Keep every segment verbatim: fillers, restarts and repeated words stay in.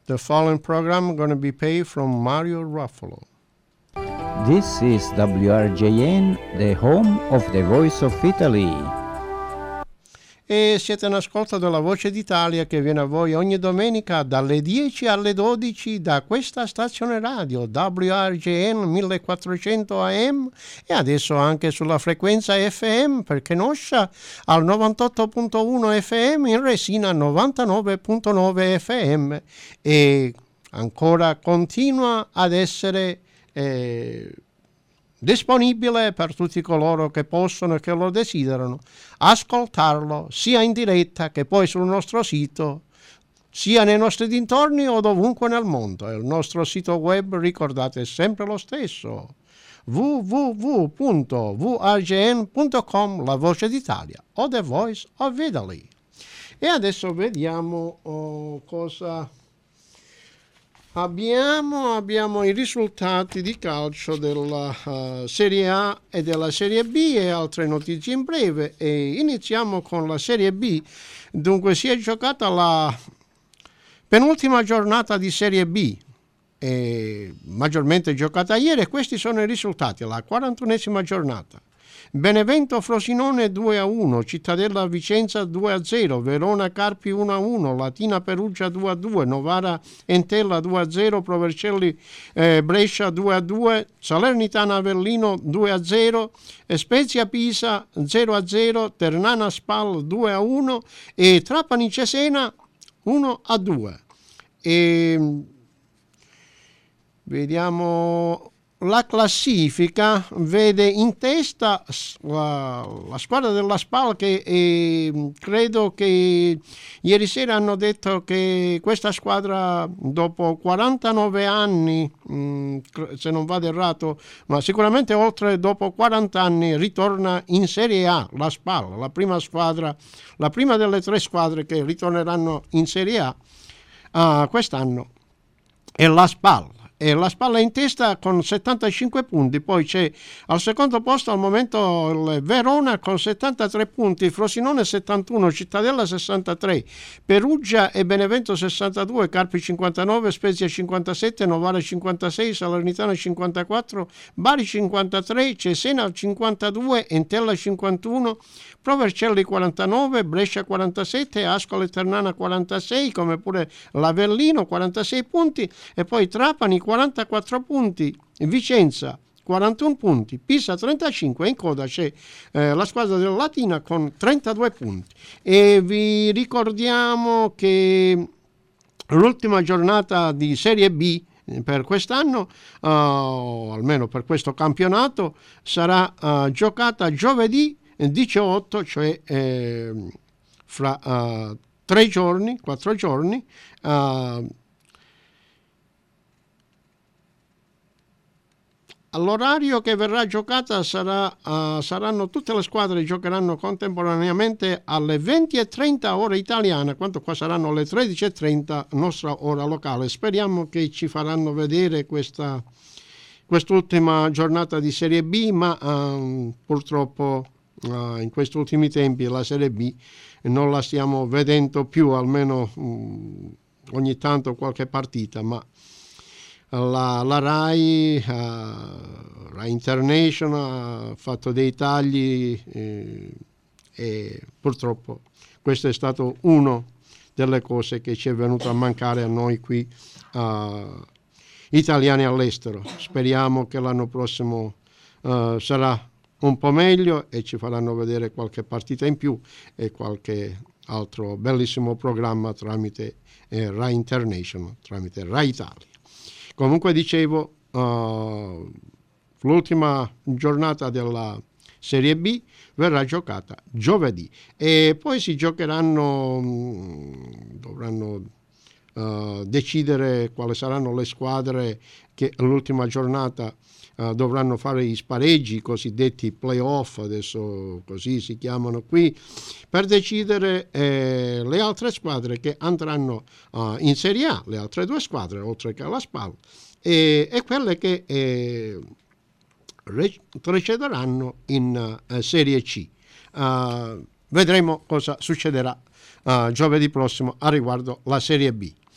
The following program going to be paid from Mario Ruffalo. This is W R J N, the home of the Voice of Italy. E siete in ascolto della Voce d'Italia che viene a voi ogni domenica dalle dieci alle dodici da questa stazione radio W R J N millequattrocento A M e adesso anche sulla frequenza F M per Kenosha al novantotto virgola uno F M, in Resina novantanove virgola nove F M e ancora continua ad essere eh, disponibile per tutti coloro che possono e che lo desiderano ascoltarlo sia in diretta che poi sul nostro sito, sia nei nostri dintorni o dovunque nel mondo. Il nostro sito web, ricordate, è sempre lo stesso: w w w punto v r j n punto com, la voce d'Italia o The Voice of Italy. E adesso vediamo oh, cosa Abbiamo, abbiamo i risultati di calcio della uh, Serie A e della Serie B e altre notizie in breve. E iniziamo con la Serie B. Dunque si è giocata la penultima giornata di Serie B, e maggiormente giocata ieri, e questi sono i risultati. La quarantunesima giornata: Benevento Frosinone due a uno, Cittadella Vicenza due a zero, Verona Carpi uno a uno, Latina Perugia due a due, Novara Entella due a zero, Provercelli eh, Brescia due a due, Salernitana Avellino due a zero, Spezia Pisa zero a zero, Ternana Spal due a uno e Trapani Cesena uno a due. E vediamo la classifica. Vede in testa la, la squadra della Spal che eh, credo che ieri sera hanno detto che questa squadra dopo quarantanove anni, mh, se non vado errato, ma sicuramente oltre dopo quaranta anni ritorna in Serie A. La Spal, la prima squadra, la prima delle tre squadre che ritorneranno in Serie A uh, quest'anno è la Spal. E la Spal è in testa con settantacinque punti, poi c'è al secondo posto al momento il Verona con settantatré punti, Frosinone settantuno, Cittadella sessantatré, Perugia e Benevento sessantadue, Carpi cinquantanove, Spezia cinquantasette, Novara cinquantasei, Salernitana cinquantaquattro, Bari cinquantatré, Cesena cinquantadue, Entella cinquantuno, Provercelli quarantanove, Brescia quarantasette, Ascoli Ternana quarantasei, come pure l'Avellino quarantasei punti, e poi Trapani quarantaquattro punti, Vicenza quarantuno punti, Pisa trentacinque, in coda c'è eh, la squadra della Latina con trentadue punti. E vi ricordiamo che l'ultima giornata di Serie B per quest'anno, uh, almeno per questo campionato, sarà uh, giocata giovedì diciotto, cioè eh, fra uh, tre giorni, quattro giorni. Uh, All'orario che verrà giocata sarà, uh, saranno tutte le squadre giocheranno contemporaneamente alle venti e trenta ora italiana, quanto qua saranno le tredici e trenta nostra ora locale. Speriamo che ci faranno vedere questa quest'ultima giornata di Serie B, ma uh, purtroppo uh, in questi ultimi tempi la Serie B non la stiamo vedendo più, almeno um, ogni tanto qualche partita, ma La, la Rai, uh, Rai International ha fatto dei tagli eh, e purtroppo questo è stato uno delle cose che ci è venuto a mancare a noi qui uh, italiani all'estero. Speriamo che l'anno prossimo uh, sarà un po' meglio e ci faranno vedere qualche partita in più e qualche altro bellissimo programma tramite eh, Rai International, tramite Rai Italia. Comunque dicevo, uh, l'ultima giornata della Serie B verrà giocata giovedì e poi si giocheranno, dovranno uh, decidere quali saranno le squadre che l'ultima giornata uh, dovranno fare i spareggi, i cosiddetti play-off, adesso così si chiamano qui, per decidere eh, le altre squadre che andranno uh, in Serie A, le altre due squadre, oltre che alla Spal, e, e quelle che eh, recederanno in uh, Serie C. Uh, vedremo cosa succederà uh, giovedì prossimo a riguardo la Serie B.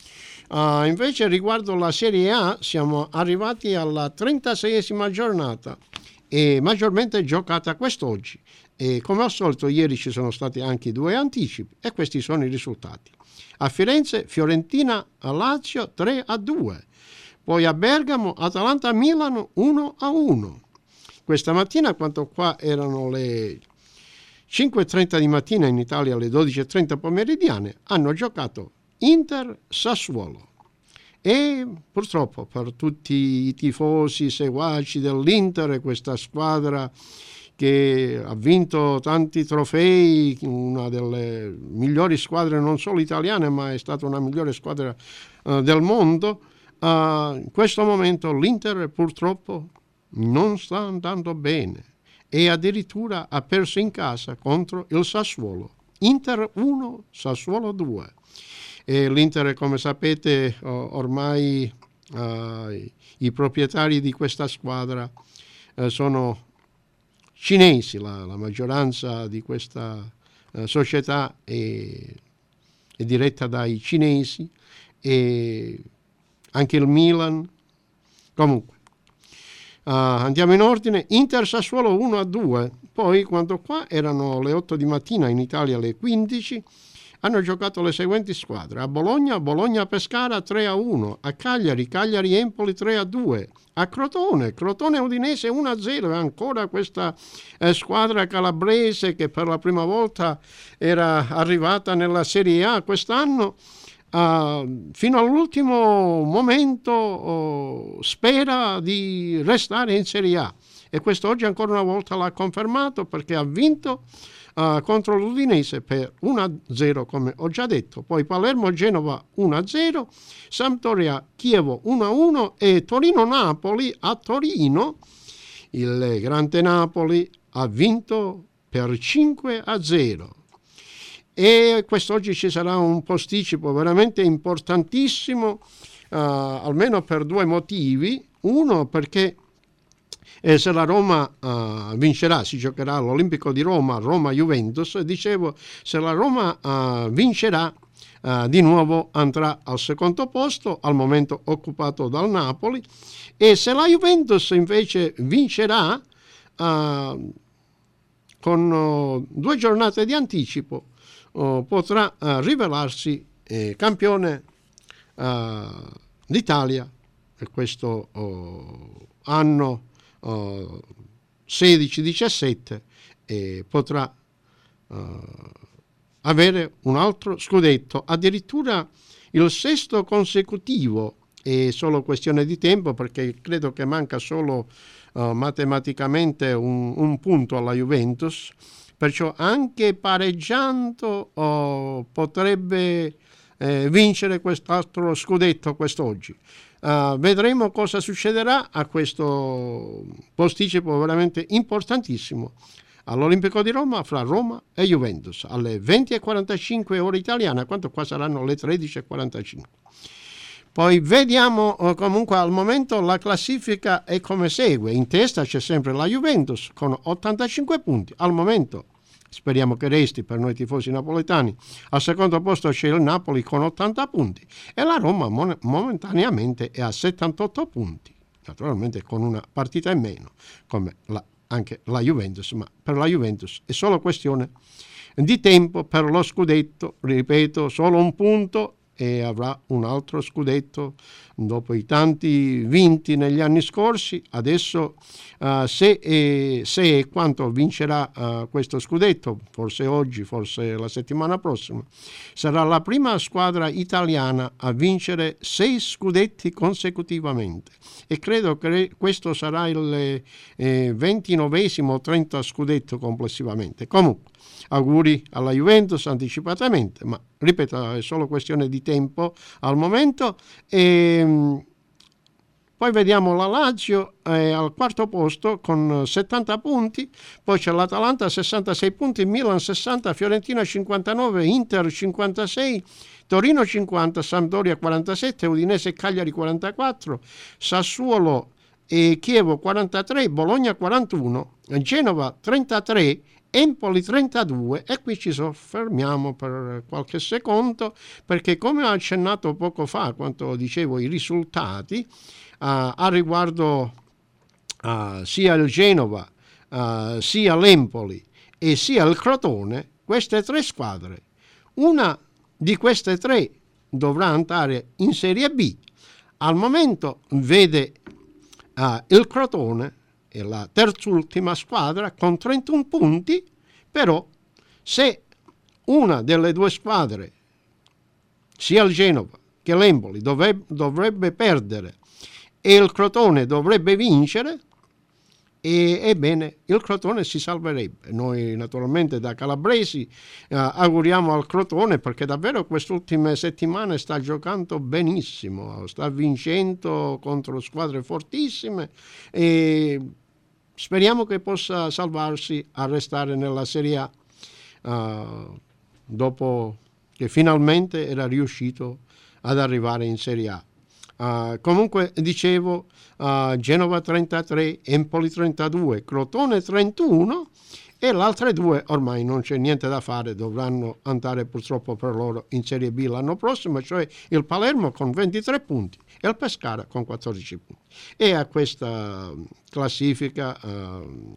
Uh, invece riguardo la Serie A siamo arrivati alla trentaseiesima giornata e maggiormente giocata quest'oggi, e come al solito ieri ci sono stati anche due anticipi e questi sono i risultati. A Firenze Fiorentina a Lazio tre a due, poi a Bergamo Atalanta-Milano uno a uno. Questa mattina, quanto qua erano le cinque e trenta di mattina, in Italia le dodici e trenta pomeridiane, hanno giocato Inter-Sassuolo. E purtroppo per tutti i tifosi seguaci dell'Inter, questa squadra che ha vinto tanti trofei, una delle migliori squadre non solo italiane, ma è stata una migliore squadra uh, del mondo, uh, in questo momento l'Inter purtroppo non sta andando bene e addirittura ha perso in casa contro il Sassuolo. Inter uno, Sassuolo due. E l'Inter, come sapete, ormai uh, i proprietari di questa squadra uh, sono cinesi, la, la maggioranza di questa uh, società è, è diretta dai cinesi, e anche il Milan. Comunque, uh, andiamo in ordine. Inter Sassuolo uno a due, poi quando qua erano le otto di mattina, in Italia le quindici, hanno giocato le seguenti squadre: a Bologna, Bologna-Pescara tre a uno, a Cagliari, Cagliari-Empoli tre a due, a Crotone, Crotone-Udinese uno a zero, e ancora questa eh, squadra calabrese che per la prima volta era arrivata nella Serie A quest'anno, uh, fino all'ultimo momento uh, spera di restare in Serie A, e quest'oggi ancora una volta l'ha confermato perché ha vinto Uh, contro l'Udinese per uno a zero, come ho già detto. Poi Palermo-Genova uno a zero, Sampdoria-Chievo uno a uno e Torino-Napoli a Torino. Il grande Napoli ha vinto per cinque a zero. E quest'oggi ci sarà un posticipo veramente importantissimo, uh, almeno per due motivi. Uno, perché E se la Roma uh, vincerà, si giocherà all'Olimpico di Roma, Roma-Juventus. Dicevo, se la Roma uh, vincerà, uh, di nuovo andrà al secondo posto, al momento occupato dal Napoli, e se la Juventus invece vincerà, uh, con uh, due giornate di anticipo, uh, potrà uh, rivelarsi eh, campione uh, d'Italia per questo uh, anno Uh, sedici diciassette, e potrà uh, avere un altro scudetto, addirittura il sesto consecutivo. È solo questione di tempo, perché credo che manca solo uh, matematicamente un, un punto alla Juventus, perciò anche pareggiando uh, potrebbe eh, vincere quest'altro scudetto quest'oggi. Uh, vedremo cosa succederà a questo posticipo veramente importantissimo all'Olimpico di Roma fra Roma e Juventus alle venti e quarantacinque ore italiana, quanto qua saranno le tredici e quarantacinque. Poi vediamo, uh, comunque al momento la classifica è come segue. In testa c'è sempre la Juventus con ottantacinque punti al momento. Speriamo che resti per noi tifosi napoletani. Al secondo posto c'è il Napoli con ottanta punti e la Roma mon- momentaneamente è a settantotto punti, naturalmente con una partita in meno, come la, anche la Juventus, ma per la Juventus è solo questione di tempo per lo scudetto. Ripeto, solo un punto e avrà un altro scudetto dopo i tanti vinti negli anni scorsi. Adesso uh, se e se e quanto vincerà uh, questo scudetto, forse oggi, forse la settimana prossima, sarà la prima squadra italiana a vincere sei scudetti consecutivamente, e credo che questo sarà il eh, ventinovesimo o trenta scudetto complessivamente. Comunque auguri alla Juventus anticipatamente, ma ripeto, è solo questione di tempo al momento. E poi vediamo la Lazio eh, al quarto posto con settanta punti, poi c'è l'Atalanta sessantasei punti, Milan sessanta, Fiorentina cinquantanove, Inter cinquantasei, Torino cinquanta, Sampdoria quarantasette, Udinese e Cagliari quarantaquattro, Sassuolo e Chievo quarantatré, Bologna quarantuno, Genova trentatré Empoli trentadue, e qui ci soffermiamo per qualche secondo, perché come ho accennato poco fa quando dicevo i risultati uh, a riguardo uh, sia il Genova, uh, sia l'Empoli e sia il Crotone, queste tre squadre, una di queste tre dovrà andare in Serie B. Al momento vede uh, il Crotone è la terzultima squadra con trentuno punti, però se una delle due squadre, sia il Genova che l'Empoli, dovrebbe, dovrebbe perdere e il Crotone dovrebbe vincere, e ebbene il Crotone si salverebbe. Noi naturalmente da calabresi eh, auguriamo al Crotone, perché davvero queste ultime settimane sta giocando benissimo, sta vincendo contro squadre fortissime, e speriamo che possa salvarsi a restare nella Serie A uh, dopo che finalmente era riuscito ad arrivare in Serie A. Uh, comunque dicevo, uh, Genova trentatré, Empoli trentadue, Crotone trentuno, e le altre due ormai non c'è niente da fare, dovranno andare purtroppo per loro in Serie B l'anno prossimo, cioè il Palermo con ventitré punti e il Pescara con quattordici punti. E a questa classifica, uh,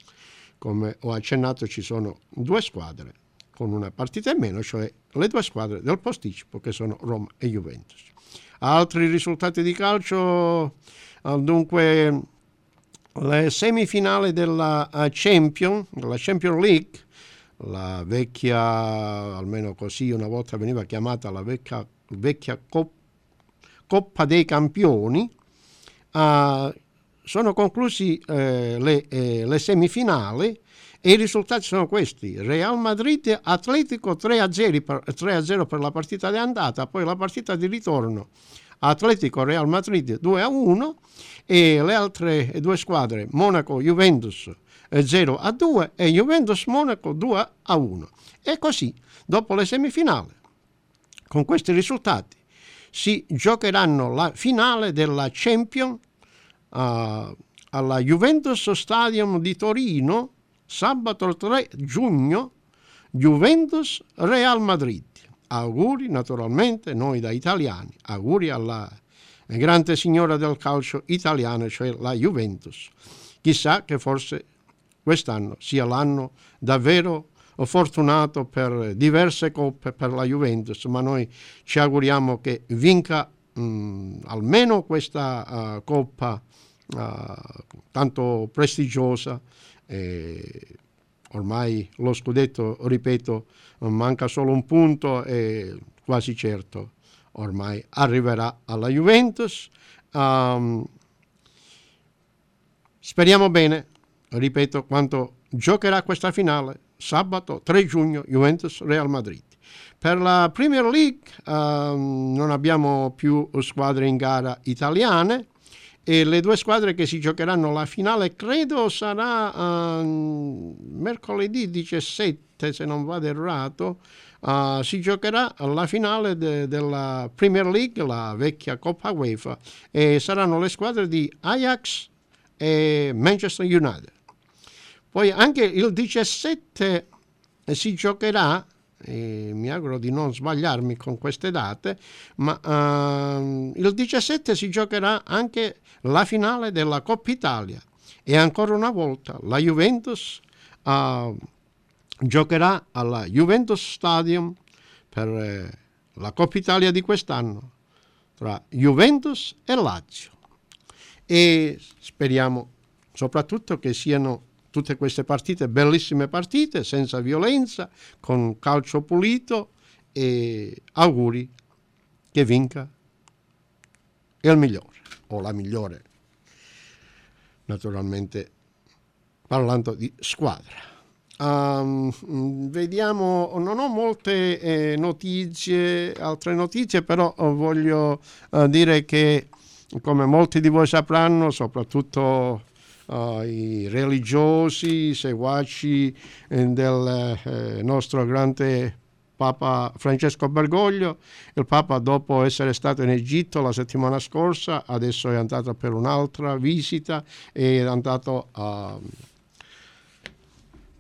come ho accennato, ci sono due squadre con una partita in meno, cioè le due squadre del posticipo, che sono Roma e Juventus. Altri risultati di calcio, dunque le semifinali della Champion, della Champions League, la vecchia, almeno così una volta veniva chiamata la vecchia, vecchia Cop- Coppa dei Campioni, uh, sono conclusi eh, le, eh, le semifinali, e i risultati sono questi: Real Madrid Atletico tre a zero per, tre a zero per la partita di andata, poi la partita di ritorno Atletico Real Madrid due a uno, e le altre due squadre Monaco Juventus zero a due e Juventus Monaco due a uno. E così, dopo le semifinali, con questi risultati, si giocheranno la finale della Champions uh, alla Juventus Stadium di Torino sabato tre giugno, Juventus Real Madrid. Auguri naturalmente noi da italiani, auguri alla grande signora del calcio italiano, cioè la Juventus. Chissà che forse quest'anno sia l'anno davvero fortunato per diverse coppe per la Juventus, ma noi ci auguriamo che vinca mh, almeno questa uh, coppa uh, tanto prestigiosa. E ormai lo scudetto, ripeto, manca solo un punto e quasi certo ormai arriverà alla Juventus. Um, speriamo bene, ripeto, quanto giocherà questa finale sabato tre giugno, Juventus Real Madrid. Per la Premier League um, non abbiamo più squadre in gara italiane, e le due squadre che si giocheranno la finale credo sarà uh, mercoledì diciassette, se non vado errato. Uh, si giocherà la finale de- della Premier League, la vecchia Coppa UEFA, e saranno le squadre di Ajax e Manchester United. Poi anche il diciassette si giocherà, e mi auguro di non sbagliarmi con queste date, ma uh, il diciassette si giocherà anche la finale della Coppa Italia, e ancora una volta la Juventus uh, giocherà alla Juventus Stadium per eh, la Coppa Italia di quest'anno tra Juventus e Lazio, e speriamo soprattutto che siano tutte queste partite bellissime partite, senza violenza, con calcio pulito, e auguri che vinca il migliore, o la migliore, naturalmente parlando di squadra. Um, vediamo, non ho molte eh, notizie, altre notizie, però voglio uh, dire che, come molti di voi sapranno, soprattutto Uh, i religiosi, i seguaci eh, del eh, nostro grande Papa Francesco Bergoglio, il Papa, dopo essere stato in Egitto la settimana scorsa, adesso è andato per un'altra visita, e è andato a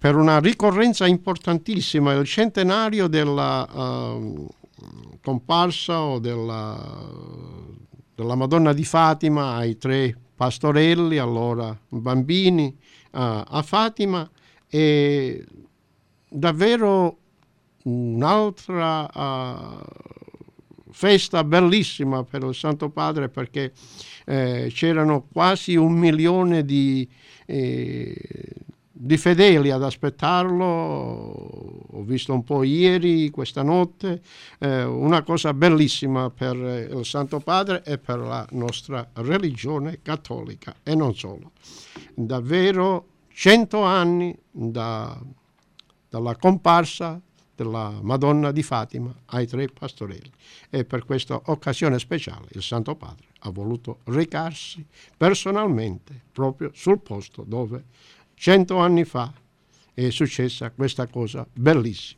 per una ricorrenza importantissima, il centenario della uh, comparsa o della, della Madonna di Fatima ai tre pastorelli, allora bambini, uh, a Fatima, e davvero un'altra uh, festa bellissima per il Santo Padre, perché eh, c'erano quasi un milione di, eh, di fedeli ad aspettarlo. Ho visto un po' ieri, questa notte, eh, una cosa bellissima per il Santo Padre e per la nostra religione cattolica, e non solo. Davvero cento anni da, dalla comparsa della Madonna di Fatima ai tre pastorelli, e per questa occasione speciale il Santo Padre ha voluto recarsi personalmente proprio sul posto dove cento anni fa è successa questa cosa bellissima.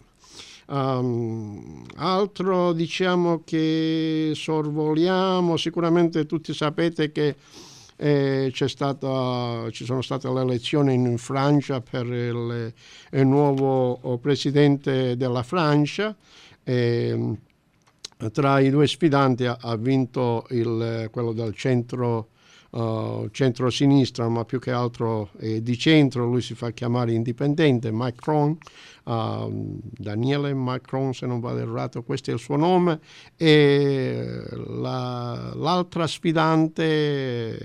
Um, altro diciamo che sorvoliamo, sicuramente tutti sapete che Eh, c'è stata, ci sono state le elezioni in Francia per il, il nuovo presidente della Francia. Eh, tra i due sfidanti ha, ha vinto il, quello del centro uh, centro-sinistra, ma più che altro eh, di centro. Lui si fa chiamare indipendente, Macron, uh, Daniele Macron, se non vado errato, questo è il suo nome. E la, l'altra sfidante,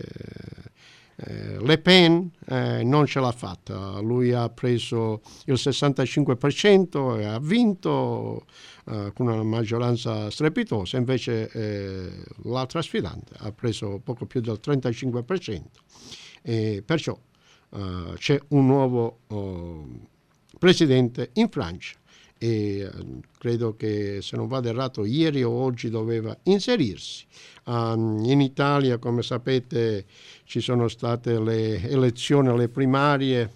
eh, Le Pen, eh, non ce l'ha fatta. Lui ha preso il sessantacinque per cento e ha vinto eh, con una maggioranza strepitosa. Invece eh, l'altra sfidante ha preso poco più del trentacinque per cento. E perciò eh, c'è un nuovo oh, presidente in Francia, e credo che, se non vado errato, ieri o oggi doveva inserirsi. Um, in Italia, come sapete, ci sono state le elezioni, le primarie,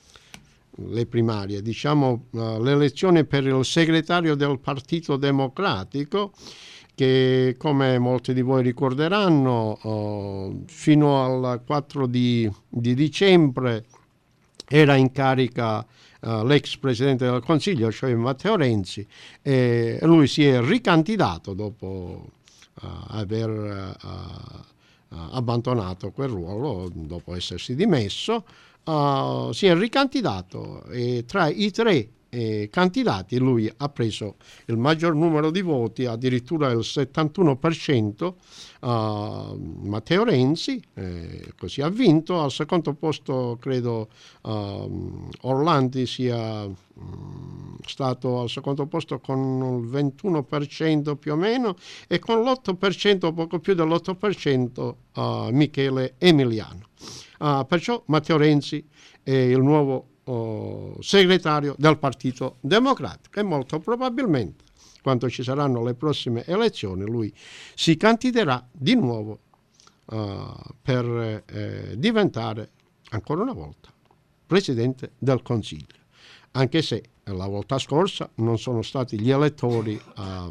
le primarie, diciamo uh, l'elezione per il segretario del Partito Democratico, che, come molti di voi ricorderanno, uh, fino al quattro di, di dicembre era in carica Uh, l'ex presidente del Consiglio, cioè Matteo Renzi, e lui si è ricandidato dopo uh, aver uh, uh, abbandonato quel ruolo, dopo essersi dimesso. Uh, si è ricandidato, e tra i tre eh, candidati lui ha preso il maggior numero di voti, addirittura il settantuno per cento. Uh, Matteo Renzi, eh, così ha vinto. Al secondo posto credo uh, Orlandi sia um, stato al secondo posto con il ventuno per cento più o meno, e con l'otto per cento, poco più dell'otto per cento, uh, Michele Emiliano. Uh, perciò Matteo Renzi è il nuovo uh, segretario del Partito Democratico, e molto probabilmente, quando ci saranno le prossime elezioni, lui si candiderà di nuovo uh, per eh, diventare ancora una volta presidente del Consiglio, anche se la volta scorsa non sono stati gli elettori a,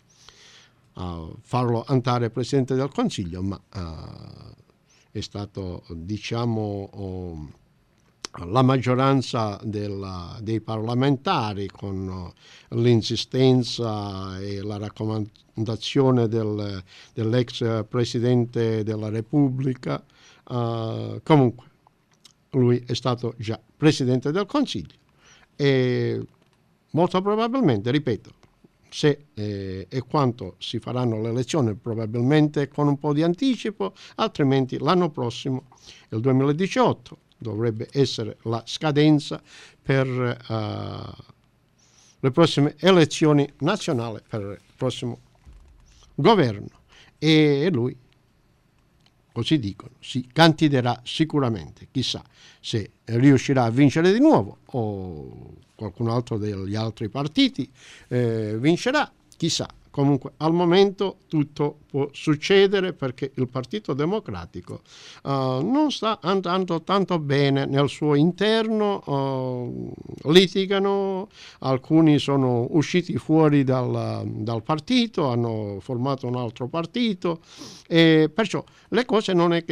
a farlo andare presidente del Consiglio, ma uh, è stato, diciamo, oh, la maggioranza della, dei parlamentari, con l'insistenza e la raccomandazione del, dell'ex presidente della Repubblica. Uh, comunque lui è stato già presidente del Consiglio, e molto probabilmente, ripeto, se eh, e quanto si faranno le elezioni, probabilmente con un po' di anticipo, altrimenti l'anno prossimo, il duemiladiciotto, dovrebbe essere la scadenza per uh, le prossime elezioni nazionali, per il prossimo governo, e lui, così dicono, si candiderà sicuramente. Chissà se riuscirà a vincere di nuovo, o qualcun altro degli altri partiti eh, vincerà, chissà. Comunque al momento tutto può succedere, perché il Partito Democratico uh, non sta andando tanto bene nel suo interno. Uh, litigano, alcuni sono usciti fuori dal, dal partito, hanno formato un altro partito, e perciò le cose non è che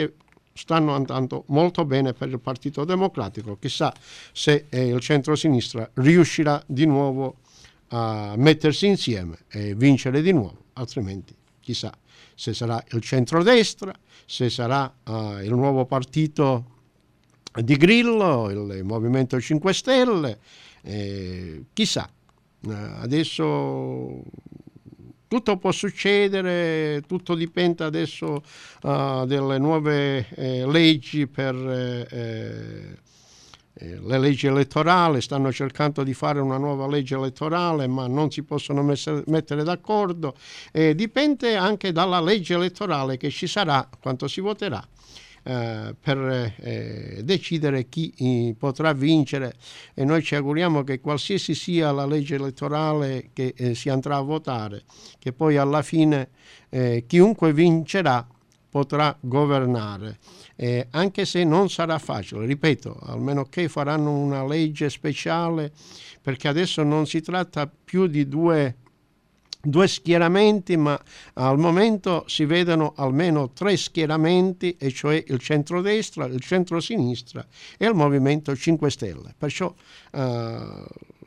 stanno andando molto bene per il Partito Democratico. Chissà se eh, il centro-sinistra riuscirà di nuovo a mettersi insieme e vincere di nuovo, altrimenti chissà se sarà il centrodestra, se sarà uh, il nuovo partito di Grillo, il Movimento cinque Stelle, eh, chissà. Uh, adesso tutto può succedere, tutto dipende adesso uh, delle nuove eh, leggi per eh, eh, le leggi elettorali. Stanno cercando di fare una nuova legge elettorale, ma non si possono messer, mettere d'accordo. Eh, dipende anche dalla legge elettorale che ci sarà, quanto si voterà, eh, per eh, decidere chi eh, potrà vincere. E noi ci auguriamo che qualsiasi sia la legge elettorale che eh, si andrà a votare, che poi alla fine eh, chiunque vincerà potrà governare. Eh, anche se non sarà facile, ripeto, almeno che faranno una legge speciale, perché adesso non si tratta più di due, due schieramenti, ma al momento si vedono almeno tre schieramenti, e cioè il centrodestra, il centrosinistra e il Movimento cinque Stelle. Perciò eh,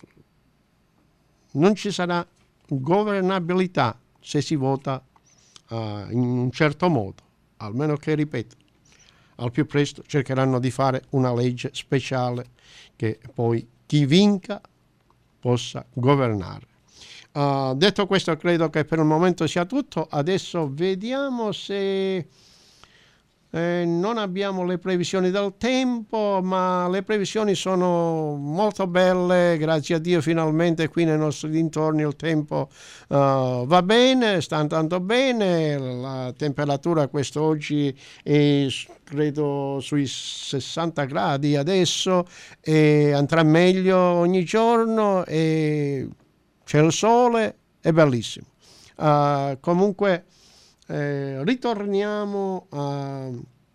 non ci sarà governabilità se si vota eh, in un certo modo, almeno che, ripeto, al più presto cercheranno di fare una legge speciale che poi chi vinca possa governare. Uh, detto questo, credo che per il momento sia tutto. Adesso vediamo se eh, non abbiamo le previsioni del tempo, ma le previsioni sono molto belle, grazie a Dio. Finalmente qui nei nostri dintorni il tempo uh, va bene, sta andando bene. La temperatura quest'oggi è credo sui sessanta gradi adesso, e andrà meglio ogni giorno, e c'è il sole, è bellissimo. Uh, comunque eh, ritorniamo a,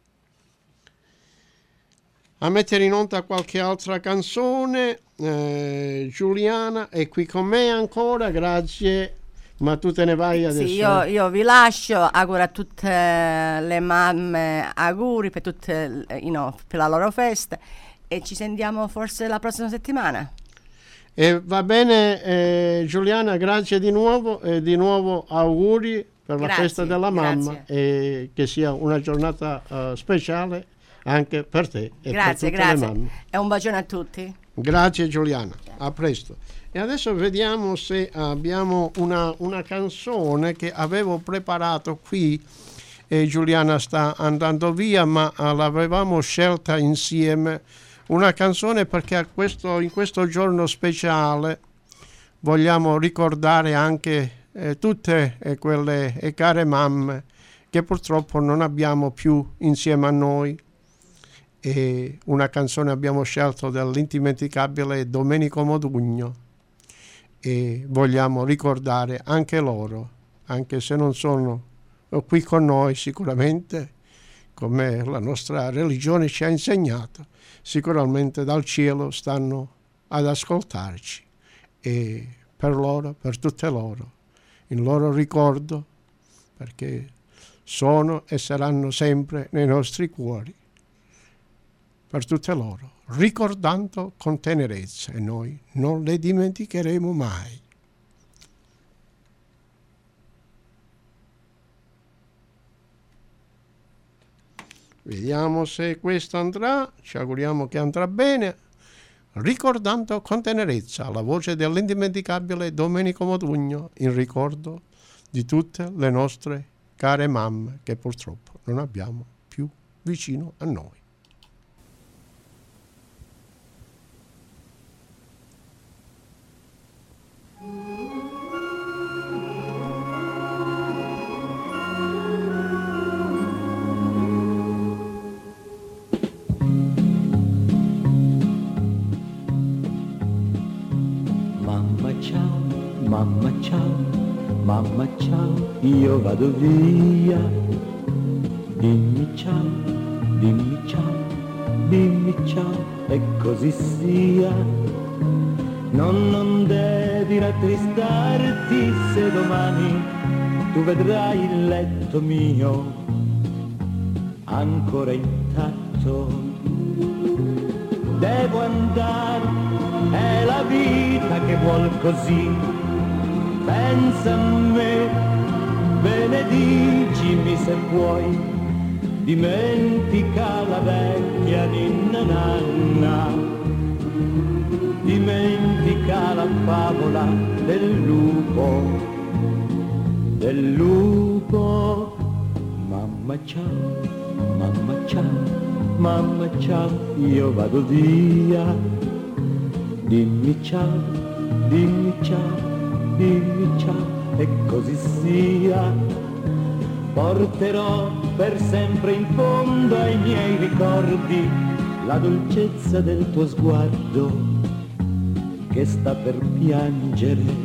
a mettere in onda qualche altra canzone. eh, Giuliana è qui con me ancora, grazie, ma tu te ne vai adesso. Sì, io, io vi lascio, auguro a tutte le mamme, auguri per, tutte, you know, per la loro festa, e ci sentiamo forse la prossima settimana. E va bene, eh, Giuliana, grazie di nuovo, e di nuovo auguri per Grazie, la festa della mamma, grazie. E che sia una giornata uh, speciale anche per te e Grazie, per tutte grazie. le mamme. E un bacione a tutti. Grazie Giuliana, a presto. E adesso vediamo se abbiamo una, una canzone che avevo preparato qui, e Giuliana sta andando via, ma uh, l'avevamo scelta insieme. Una canzone perché a questo, in questo giorno speciale vogliamo ricordare anche eh, tutte eh, quelle eh, care mamme che purtroppo non abbiamo più insieme a noi. E una canzone abbiamo scelto dell'indimenticabile Domenico Modugno, e vogliamo ricordare anche loro, anche se non sono qui con noi sicuramente, come la nostra religione ci ha insegnato. Sicuramente dal cielo stanno ad ascoltarci, e per loro, per tutte loro, in loro ricordo, perché sono e saranno sempre nei nostri cuori, per tutte loro, ricordando con tenerezza, e noi non le dimenticheremo mai. Vediamo se questo andrà, ci auguriamo che andrà bene. Ricordando con tenerezza, la voce dell'indimenticabile Domenico Modugno, in ricordo di tutte le nostre care mamme che purtroppo non abbiamo più vicino a noi. Mamma ciao, mamma ciao, io vado via. Dimmi ciao, dimmi ciao, dimmi ciao, e così sia. Non, non devi rattristarti se domani tu vedrai il letto mio ancora intatto. Devo andare, è la vita che vuol così. Pensa a me, benedicimi se puoi. Dimentica la vecchia ninna nanna, dimentica la favola del lupo, del lupo. Mamma ciao, mamma ciao, mamma ciao, io vado via. Dimmi ciao, dimmi ciao, dimmi ciao, e così sia. Porterò per sempre in fondo ai miei ricordi la dolcezza del tuo sguardo che sta per piangere.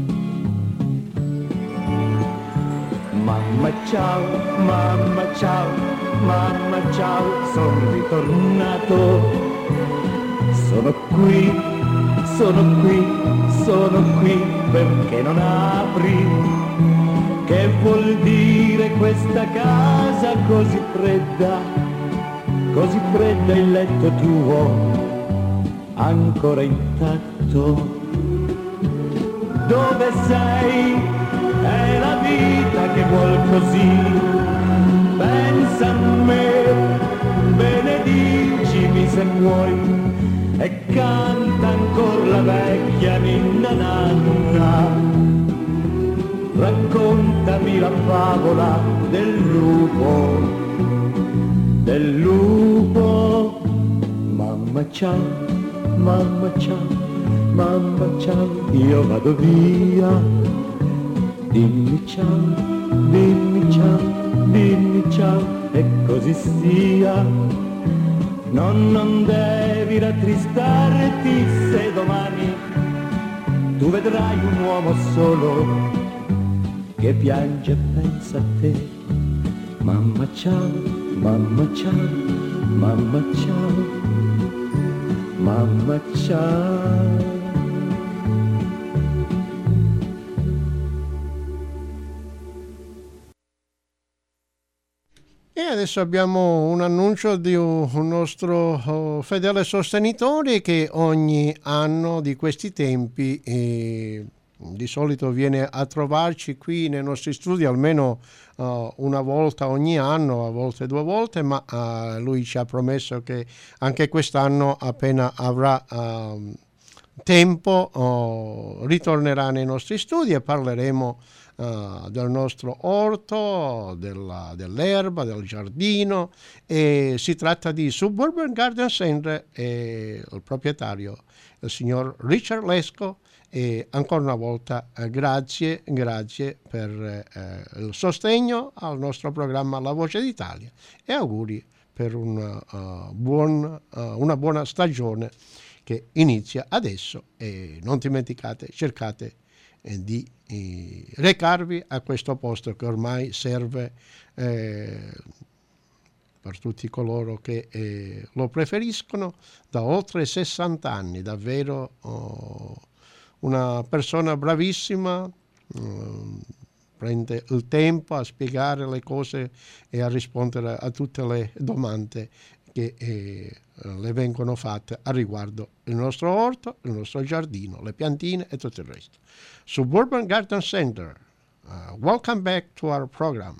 Mamma ciao, mamma ciao, mamma ciao, sono ritornato. Sono qui, sono qui, sono qui, perché non apri? Che vuol dire questa casa così fredda, così fredda il letto tuo, ancora intatto? Dove sei? È la vita che vuol così. Pensa a me, benedicimi se vuoi, e canta ancora la vecchia ninna nanna. Raccontami la favola del lupo, del lupo. Mamma ciao, mamma ciao, mamma ciao, io vado via. Dimmi ciao, dimmi ciao, dimmi ciao, e così sia. Non, non devi rattristarti se domani tu vedrai un uomo solo che piange e pensa a te. Mamma ciao, mamma ciao, mamma ciao, mamma ciao. E adesso abbiamo un annuncio di un nostro oh, fedele sostenitore che ogni anno di questi tempi eh, di solito viene a trovarci qui nei nostri studi almeno uh, una volta ogni anno, a volte due volte, ma uh, lui ci ha promesso che anche quest'anno, appena avrà uh, tempo, uh, ritornerà nei nostri studi e parleremo Uh, del nostro orto, della, dell'erba, del giardino, e si tratta di Suburban Garden Center e il proprietario, il signor Richard Lesco, e ancora una volta eh, grazie, grazie per eh, il sostegno al nostro programma La Voce d'Italia e auguri per una, uh, buon, uh, una buona stagione che inizia adesso, e non dimenticate, cercate eh, di eh, recarvi a questo posto che ormai serve eh, per tutti coloro che eh, lo preferiscono da oltre sessanta anni, davvero oh, una persona bravissima, um, prende il tempo a spiegare le cose e a rispondere a tutte le domande che eh, le vengono fatte a riguardo il nostro orto, il nostro giardino, le piantine e tutto il resto. Suburban Garden Center, uh, welcome back to our program.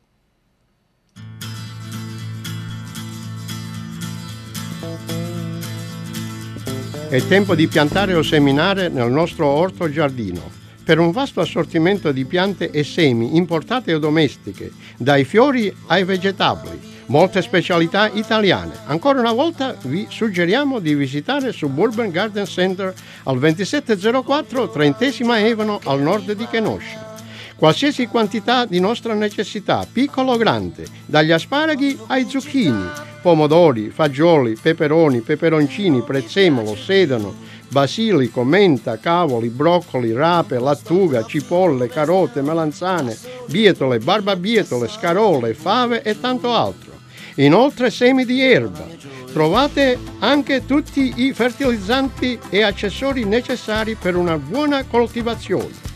È tempo di piantare o seminare nel nostro orto giardino. Per un vasto assortimento di piante e semi importate o domestiche, dai fiori ai vegetabili, molte specialità italiane. Ancora una volta vi suggeriamo di visitare Suburban Garden Center al ventisette zero quattro Trentesima Avenue al nord di Kenosha. Qualsiasi quantità di nostra necessità, piccolo o grande, dagli asparaghi ai zucchini, pomodori, fagioli, peperoni, peperoncini, prezzemolo, sedano, basilico, menta, cavoli, broccoli, rape, lattuga, cipolle, carote, melanzane, bietole, barbabietole, scarole, fave e tanto altro. Inoltre semi di erba. Trovate anche tutti i fertilizzanti e accessori necessari per una buona coltivazione.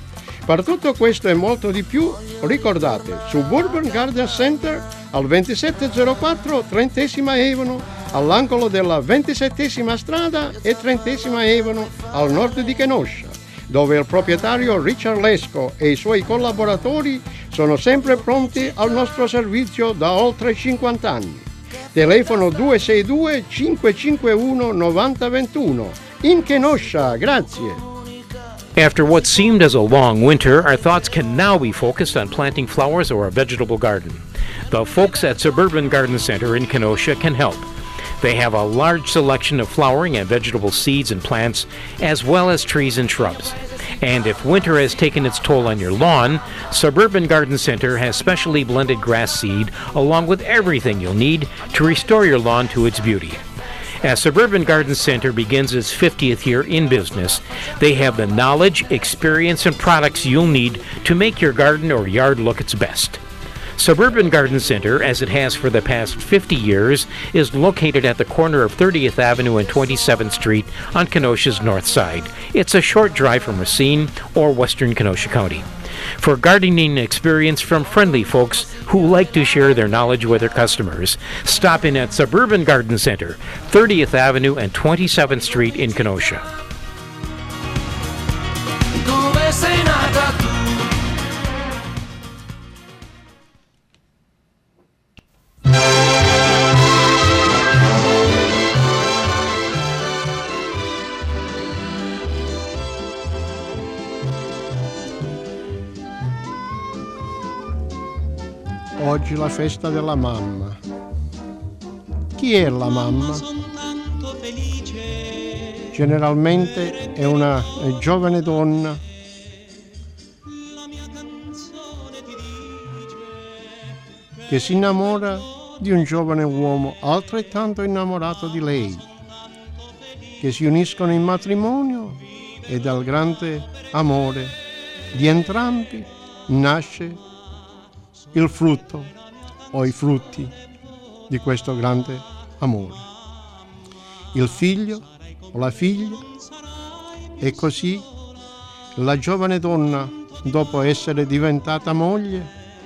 Per tutto questo e molto di più, ricordate Suburban Garden Center al ventisettecentoquattro trentesima Avenue, all'angolo della ventisettesima strada e trentesima Avenue al nord di Kenosha, dove il proprietario Richard Lesco e i suoi collaboratori sono sempre pronti al nostro servizio da oltre cinquanta anni. Telefono due sei due cinque cinque uno nove zero due uno in Kenosha, grazie. After what seemed as a long winter, our thoughts can now be focused on planting flowers or a vegetable garden. The folks at Suburban Garden Center in Kenosha can help. They have a large selection of flowering and vegetable seeds and plants, as well as trees and shrubs. And if winter has taken its toll on your lawn, Suburban Garden Center has specially blended grass seed along with everything you'll need to restore your lawn to its beauty. As Suburban Garden Center begins its fiftieth year in business, they have the knowledge, experience, and products you'll need to make your garden or yard look its best. Suburban Garden Center, as it has for the past fifty years, is located at the corner of thirtieth Avenue and twenty-seventh Street on Kenosha's north side. It's a short drive from Racine or western Kenosha County. For gardening experience from friendly folks who like to share their knowledge with their customers, stop in at Suburban Garden Center, thirtieth Avenue and twenty-seventh Street in Kenosha. Dove sei nata tu? Oggi la festa della mamma. Chi è la mamma? Generalmente è una giovane donna che si innamora di un giovane uomo altrettanto innamorato di lei, che si uniscono in matrimonio e dal grande amore di entrambi nasce il frutto o i frutti di questo grande amore. Il figlio o la figlia, e così la giovane donna, dopo essere diventata moglie,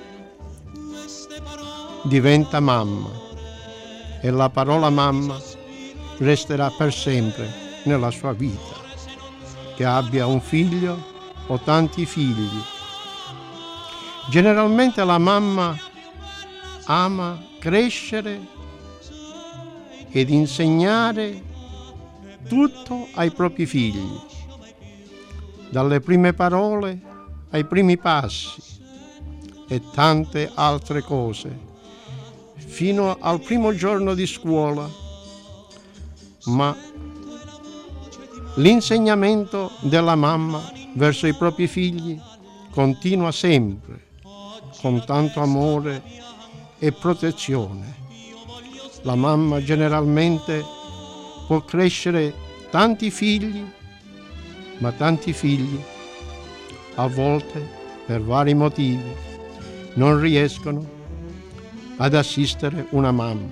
diventa mamma, e la parola mamma resterà per sempre nella sua vita, che abbia un figlio o tanti figli. Generalmente la mamma ama crescere ed insegnare tutto ai propri figli, dalle prime parole ai primi passi e tante altre cose, fino al primo giorno di scuola. Ma l'insegnamento della mamma verso i propri figli continua sempre, con tanto amore e protezione. La mamma generalmente può crescere tanti figli, ma tanti figli a volte, per vari motivi, non riescono ad assistere una mamma.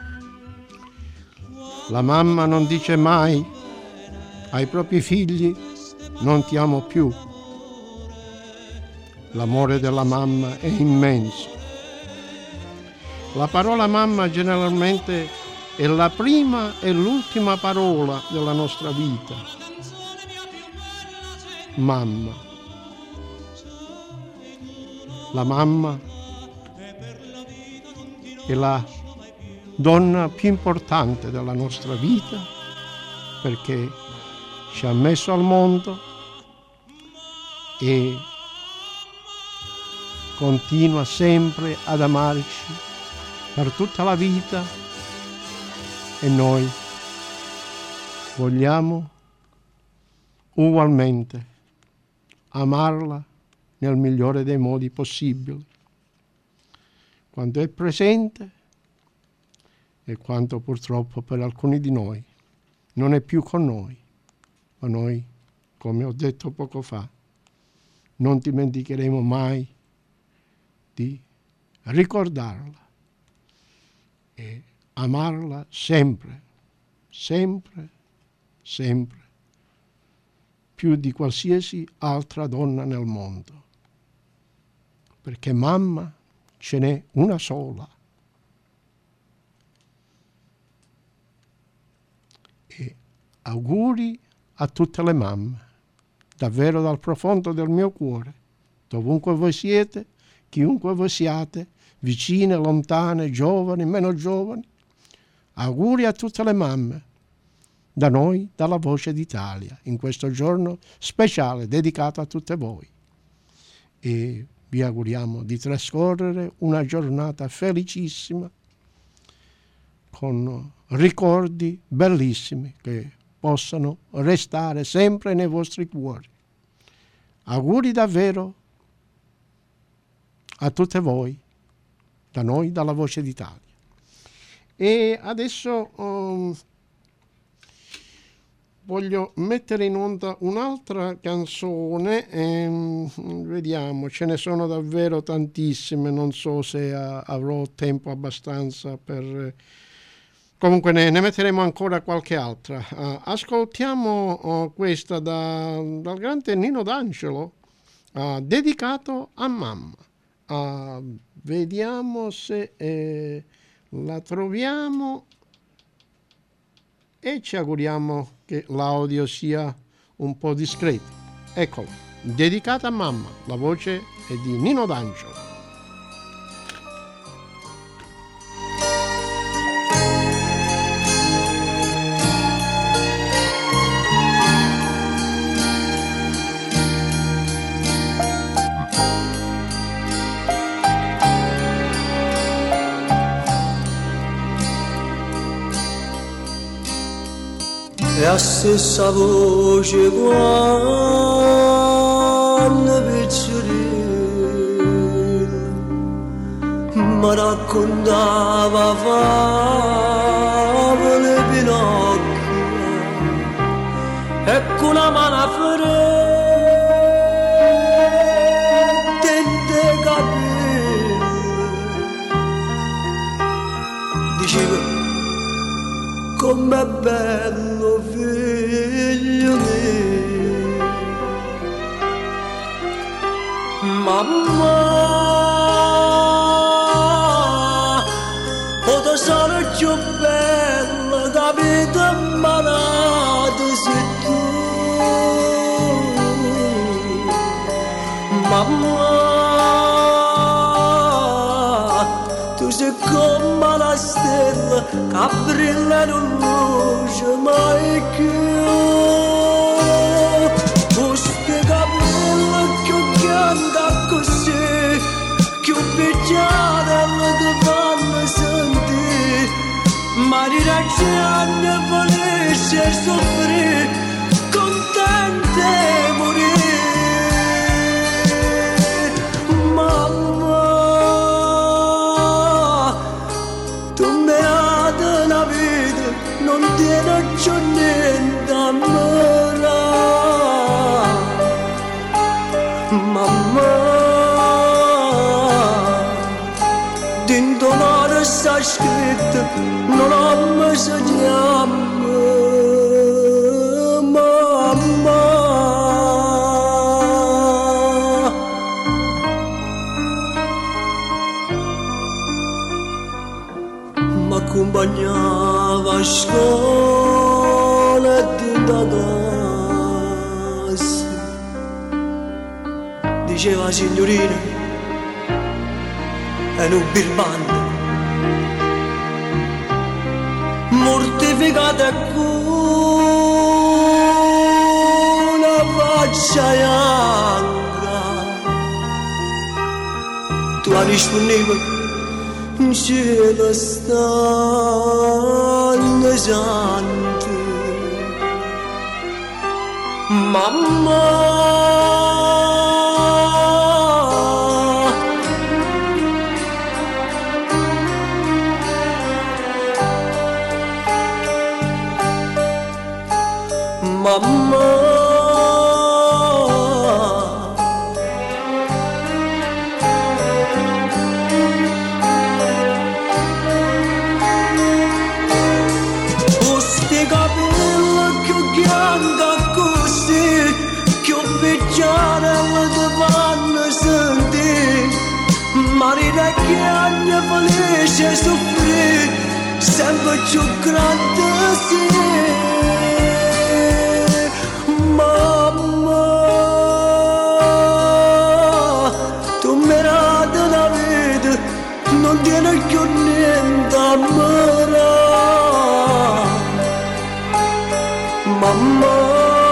La mamma non dice mai ai propri figli: non ti amo più. L'amore della mamma è immenso. La parola mamma generalmente è la prima e l'ultima parola della nostra vita. Mamma. La mamma è la donna più importante della nostra vita, perché ci ha messo al mondo e continua sempre ad amarci per tutta la vita, e noi vogliamo ugualmente amarla nel migliore dei modi possibili, quando è presente e quando purtroppo per alcuni di noi non è più con noi. Ma noi, come ho detto poco fa, non dimenticheremo mai di ricordarla e amarla sempre, sempre, sempre più di qualsiasi altra donna nel mondo, perché mamma ce n'è una sola. E auguri a tutte le mamme, davvero dal profondo del mio cuore, dovunque voi siete, chiunque voi siate, vicine, lontane, giovani, meno giovani. Auguri a tutte le mamme, da noi, dalla Voce d'Italia, in questo giorno speciale dedicato a tutte voi. E vi auguriamo di trascorrere una giornata felicissima, con ricordi bellissimi che possano restare sempre nei vostri cuori. Auguri davvero a tutte voi, da noi, dalla Voce d'Italia. E adesso um, voglio mettere in onda un'altra canzone, e, um, vediamo, ce ne sono davvero tantissime, non so se uh, avrò tempo abbastanza per... Comunque ne, ne metteremo ancora qualche altra. Uh, ascoltiamo uh, questa da, dal grande Nino D'Angelo, uh, dedicato a mamma. Uh, vediamo se eh, la troviamo e ci auguriamo che l'audio sia un po' discreto. Eccolo, dedicata a mamma, la voce è di Nino D'Angelo. E la stessa voce quando piccolino mi raccontava favole Pinocchio e con una mano fredda e capelli diceva com'è bello figlio mio, mamma, potrà essere più bella, capito, malato sei tu, mamma, tu sei come la stella che brilla in luce mai più. Questi capelli che canta così, che picchiate ti fanno sentire, ma di ragione felice e soffrire, contente morire. Mamma, tu mi hai dato la vita, non tiene più niente a me, mamma, dentro non sta scritto, non ho mai si chiama, mamma, mi accompagnava a scuola e da casa, diceva signorina è un birbante mortificata con una faccia bianca, tu hai rispondevo in cielo stanno santi, mamma, mamma, questi capelli che bianca così, c'è soffrire sempre più grande sì. Mamma, tu mi radi la vita, non tieni più niente a me. Mamma,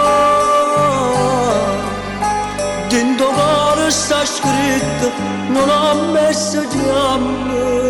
dentro cuore sta scritto, non ho messo giamma.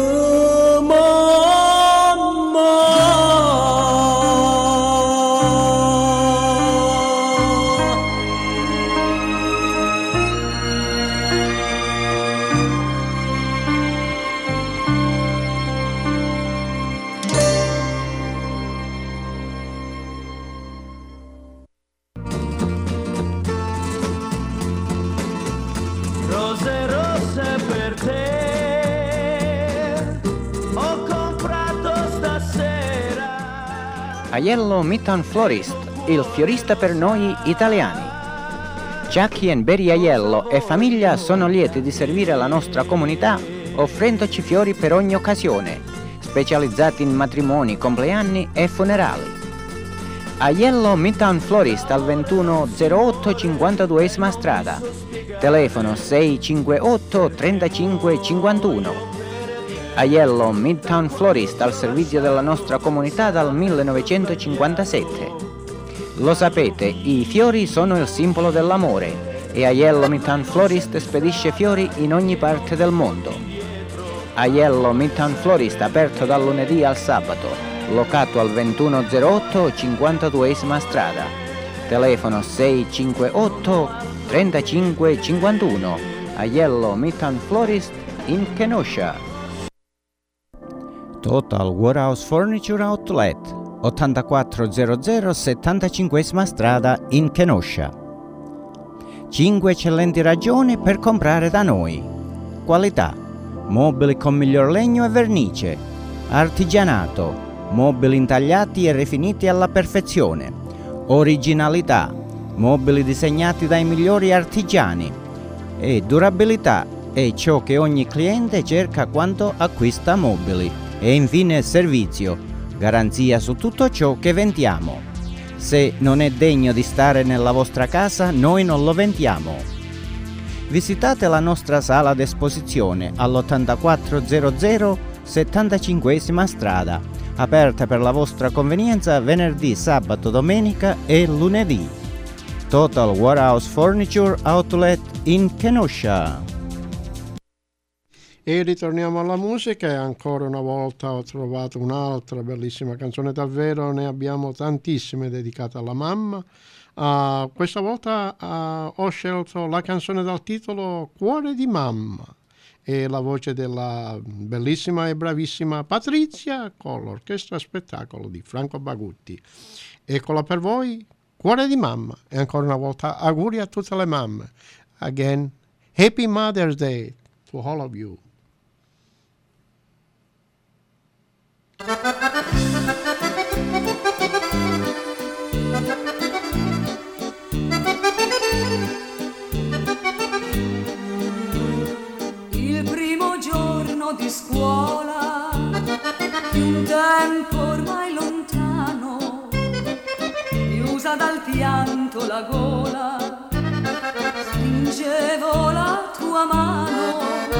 Aiello Midtown Florist, il fiorista per noi italiani. Jackie and Barry Aiello e famiglia sono lieti di servire la nostra comunità offrendoci fiori per ogni occasione, specializzati in matrimoni, compleanni e funerali. Aiello Midtown Florist al ventuno zero otto cinquantaduesima strada, telefono sei cinque otto trentacinque cinquantuno. Aiello Midtown Florist al servizio della nostra comunità dal millenovecentocinquantasette. Lo sapete, i fiori sono il simbolo dell'amore e Aiello Midtown Florist spedisce fiori in ogni parte del mondo. Aiello Midtown Florist aperto dal lunedì al sabato, locato al ventuno zero otto cinquantaduesima strada, telefono sei cinque otto trentacinque cinquantuno. Aiello Midtown Florist in Kenosha. Total Warehouse Furniture Outlet, ottantaquattrocento settantacinquesima strada in Kenosha. Cinque eccellenti ragioni per comprare da noi. Qualità: mobili con miglior legno e vernice, artigianato, mobili intagliati e rifiniti alla perfezione, originalità, mobili disegnati dai migliori artigiani, e durabilità è ciò che ogni cliente cerca quando acquista mobili. E infine servizio, garanzia su tutto ciò che vendiamo. Se non è degno di stare nella vostra casa, noi non lo vendiamo. Visitate la nostra sala d'esposizione all'ottantaquattrocento settantacinquesima strada, aperta per la vostra convenienza venerdì, sabato, domenica e lunedì. Total Warehouse Furniture Outlet in Kenosha. E ritorniamo alla musica e ancora una volta ho trovato un'altra bellissima canzone, davvero ne abbiamo tantissime dedicate alla mamma. Uh, questa volta uh, ho scelto la canzone dal titolo Cuore di mamma e la voce della bellissima e bravissima Patrizia con l'orchestra spettacolo di Franco Bagutti. Eccola per voi, Cuore di mamma, e ancora una volta auguri a tutte le mamme. Again, Happy Mother's Day to all of you. Il primo giorno di scuola, di un tempo ormai lontano, chiusa dal pianto la gola, stringevo la tua mano.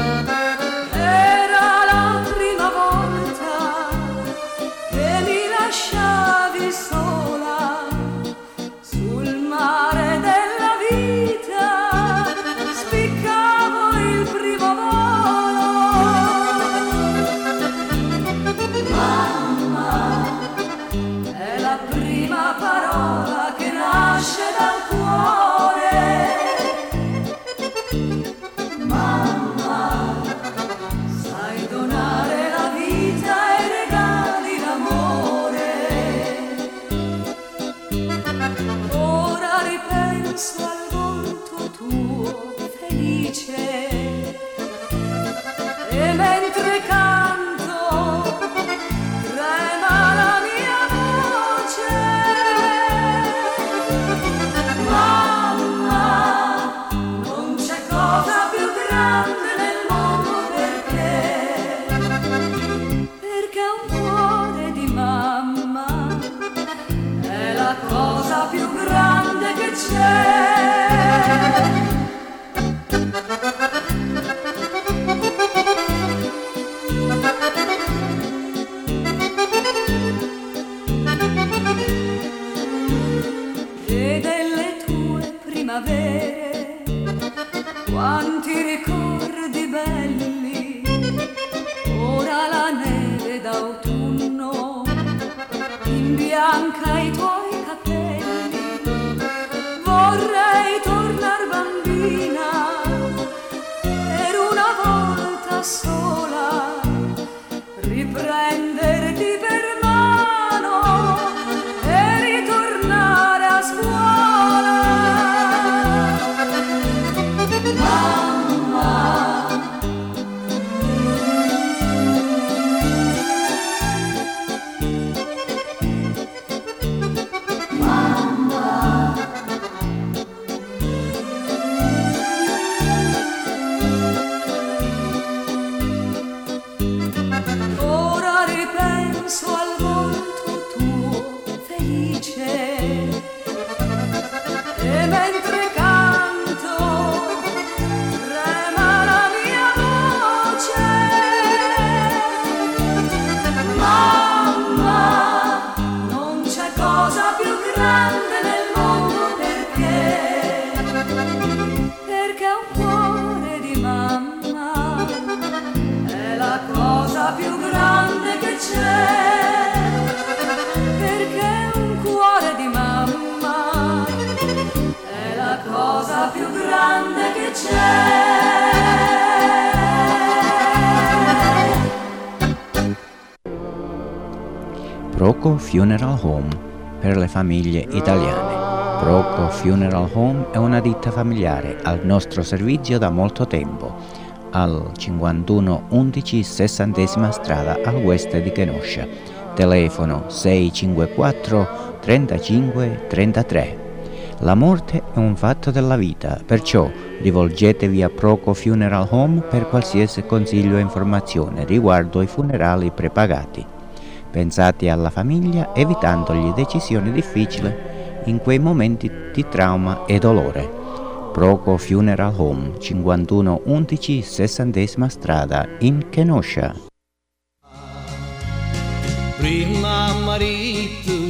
Era la prima volta che mi lasciavi sola sul mare della vita, spiccavo il primo volo. Mamma è la prima parola che nasce dal cuore. Mamma d'autunno, imbianca i tuoi capelli, vorrei tornar bambina per una volta sola, riprenderti per mano e ritornare a scuola. Mamma, e mentre canto trema la mia voce. Mamma, non c'è cosa più grande nel mondo perché, perché un cuore di mamma è la cosa più grande che c'è. Cosa più grande che c'è. Proco Funeral Home per le famiglie italiane. Proco Funeral Home è una ditta familiare al nostro servizio da molto tempo, al cinquantuno undici sessantesima strada al west di Kenosha. Telefono sei cinque quattro trentacinque trentatré. La morte è un fatto della vita, perciò rivolgetevi a Proco Funeral Home per qualsiasi consiglio e informazione riguardo ai funerali prepagati. Pensate alla famiglia evitandogli decisioni difficili in quei momenti di trauma e dolore. Proco Funeral Home, cinquantuno undici sessantesima strada in Kenosha. Prima marito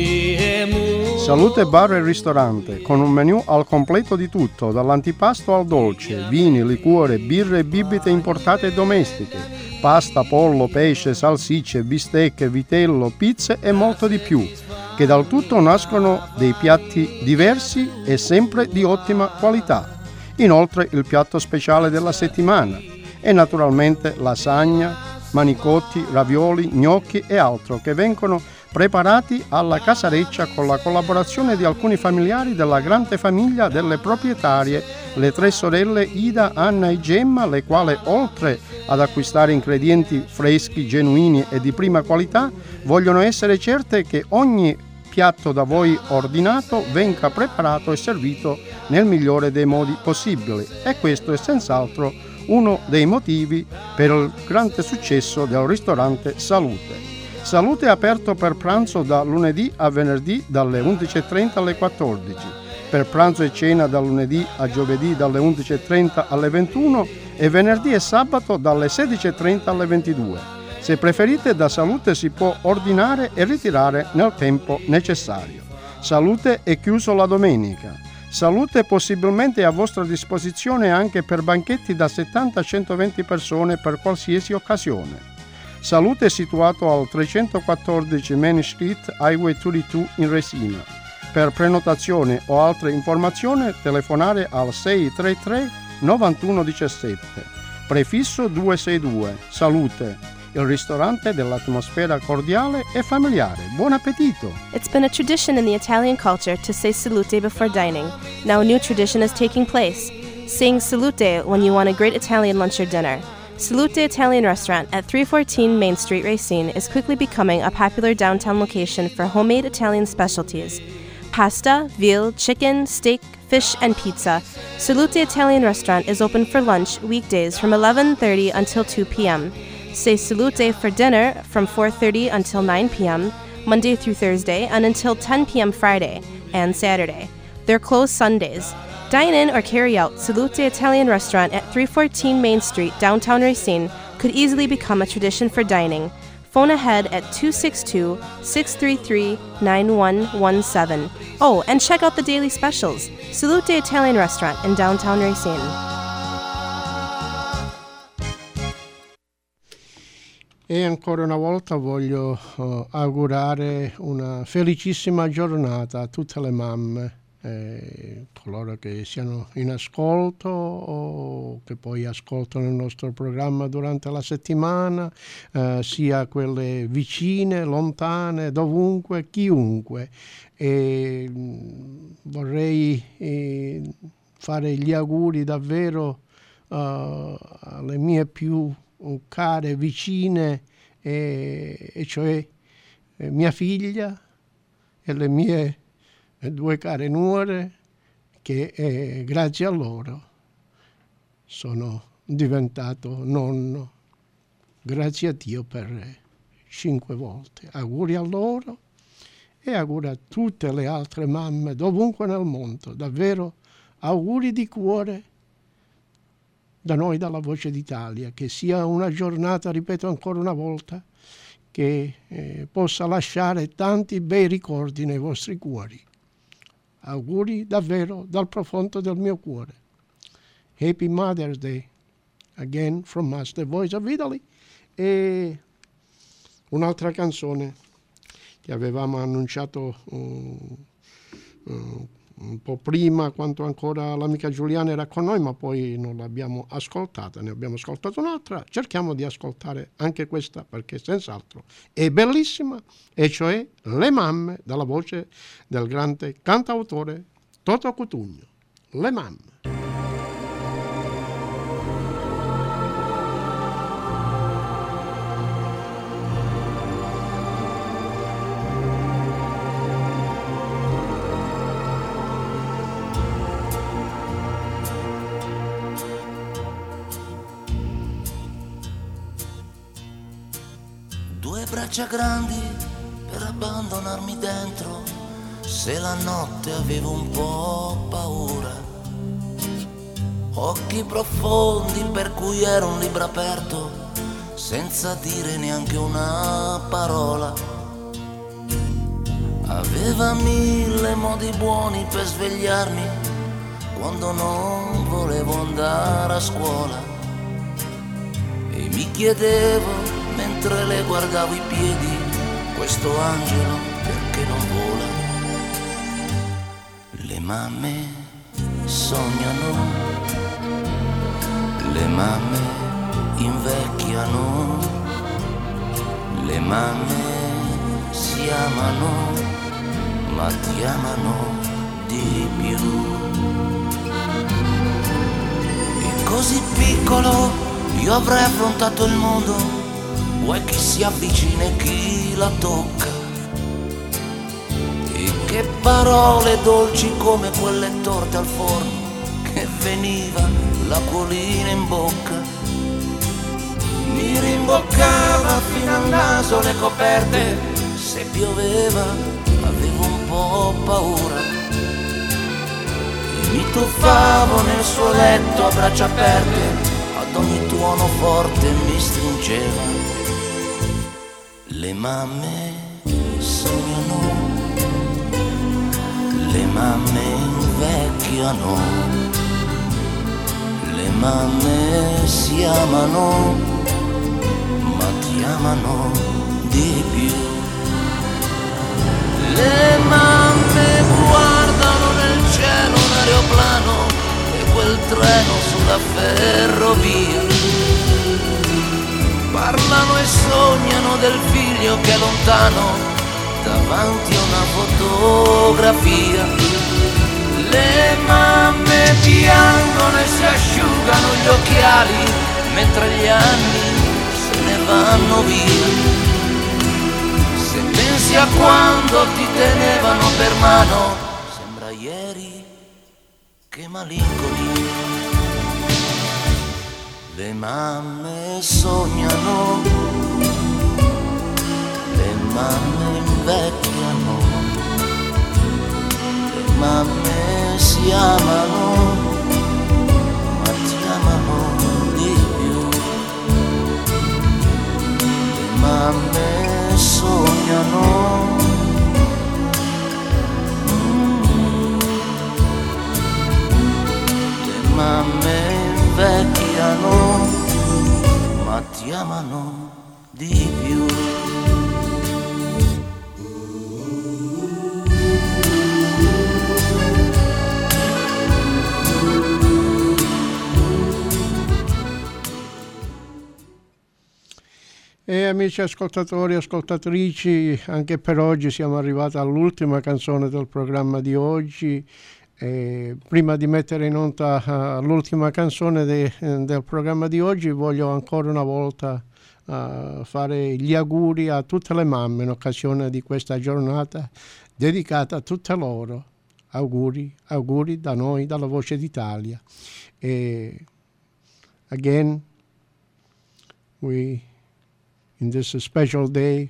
siamo. Salute Bar e Ristorante, con un menù al completo di tutto, dall'antipasto al dolce, vini, liquore, birre e bibite importate e domestiche, pasta, pollo, pesce, salsicce, bistecche, vitello, pizze e molto di più, che dal tutto nascono dei piatti diversi e sempre di ottima qualità. Inoltre il piatto speciale della settimana e naturalmente lasagna, manicotti, ravioli, gnocchi e altro che vengono preparati alla casareccia con la collaborazione di alcuni familiari della grande famiglia delle proprietarie, le tre sorelle Ida, Anna e Gemma, le quali oltre ad acquistare ingredienti freschi, genuini e di prima qualità, vogliono essere certe che ogni piatto da voi ordinato venga preparato e servito nel migliore dei modi possibili, e questo è senz'altro uno dei motivi per il grande successo del ristorante Salute. Salute è aperto per pranzo da lunedì a venerdì dalle undici e trenta alle quattordici, per pranzo e cena da lunedì a giovedì dalle undici e trenta alle ventuno e venerdì e sabato dalle sedici e trenta alle ventidue. Se preferite, da Salute si può ordinare e ritirare nel tempo necessario. Salute è chiuso la domenica. Salute possibilmente è a vostra disposizione anche per banchetti da settanta a centoventi persone per qualsiasi occasione. Salute è situato al trecentoquattordici Main Street, Highway ventidue in Resina. Per prenotazione o altre informazioni telefonare al sei tre tre nove uno uno sette, prefisso duecentosesantadue. Salute, il ristorante dell'atmosfera cordiale e familiare. Buon appetito! It's been a tradition in the Italian culture to say salute before dining. Now a new tradition is taking place, saying salute when you want a great Italian lunch or dinner. Salute Italian Restaurant at three fourteen Main Street, Racine is quickly becoming a popular downtown location for homemade Italian specialties. Pasta, veal, chicken, steak, fish, and pizza. Salute Italian Restaurant is open for lunch weekdays from eleven thirty until two p.m. Say Salute for dinner from four thirty until nine p.m. Monday through Thursday and until ten p.m. Friday and Saturday. They're closed Sundays. Dine in or carry out. Salute Italian Restaurant at three fourteen Main Street, downtown Racine, could easily become a tradition for dining. Phone ahead at two six two, six three three, nine one one seven. Oh, and check out the daily specials. Salute Italian Restaurant in downtown Racine. E ancora una volta voglio uh, augurare una felicissima giornata a tutte le mamme, eh, coloro che siano in ascolto o che poi ascoltano il nostro programma durante la settimana, eh, sia quelle vicine, lontane, dovunque, chiunque. E mh, vorrei eh, fare gli auguri davvero uh, alle mie più care, vicine, e, e cioè eh, mia figlia e le mie due care nuore, che eh, grazie a loro sono diventato nonno. Grazie a Dio per cinque volte. Auguri a loro e auguri a tutte le altre mamme dovunque nel mondo. Davvero auguri di cuore da noi, dalla Voce d'Italia, che sia una giornata, ripeto ancora una volta, che eh, possa lasciare tanti bei ricordi nei vostri cuori. Auguri davvero dal profondo del mio cuore. Happy Mother's Day, again from us, the Voice of Italy. E un'altra canzone che avevamo annunciato uh, uh, un po' prima, quando ancora l'amica Giuliana era con noi, ma poi non l'abbiamo ascoltata, ne abbiamo ascoltato un'altra. Cerchiamo di ascoltare anche questa, perché senz'altro è bellissima, e cioè Le mamme, dalla voce del grande cantautore Toto Cutugno. Le mamme. Braccia grandi per abbandonarmi dentro, se la notte avevo un po' paura. Occhi profondi per cui ero un libro aperto, senza dire neanche una parola. Aveva mille modi buoni per svegliarmi quando non volevo andare a scuola. E mi chiedevo, mentre le guardavo i piedi, questo angelo perché non vola? Le mamme sognano, le mamme invecchiano, le mamme si amano, ma ti amano di più. E così piccolo io avrei affrontato il mondo, vuoi chi si avvicina e chi la tocca. E che parole dolci come quelle torte al forno, che veniva l'acquolina in bocca. Mi rimboccava fino al naso le coperte, se pioveva avevo un po' paura. E mi tuffavo nel suo letto a braccia aperte, ad ogni tuono forte mi stringeva. Le mamme sognano, le mamme invecchiano, le mamme si amano, ma ti amano di più. Le mamme guardano nel cielo un aeroplano e quel treno sulla ferrovia. Parlano e sognano del figlio che è lontano davanti a una fotografia. Le mamme piangono e si asciugano gli occhiali mentre gli anni se ne vanno via. Se pensi a quando ti tenevano per mano, sembra ieri, che malinconia. Le mamme sognano, le mamme invecchiano, le mamme si amano, ma ti amano di più. Le mamme sognano, mm, le mamme invecchiano, ma ti amano di più. E amici ascoltatori e ascoltatrici, anche per oggi siamo arrivati all'ultima canzone del programma di oggi. E prima di mettere in onda uh, l'ultima canzone de, del programma di oggi, voglio ancora una volta uh, fare gli auguri a tutte le mamme in occasione di questa giornata dedicata a tutte loro. Auguri, auguri da noi, dalla Voce d'Italia. E again, we in this special day,